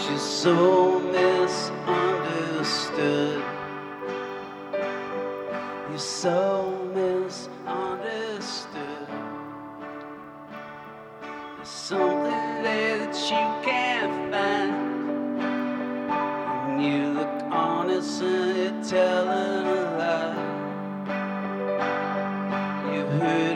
She's so misunderstood. You're so misunderstood. There's something there that you can't find. And you look honest and you're telling a lie. You've heard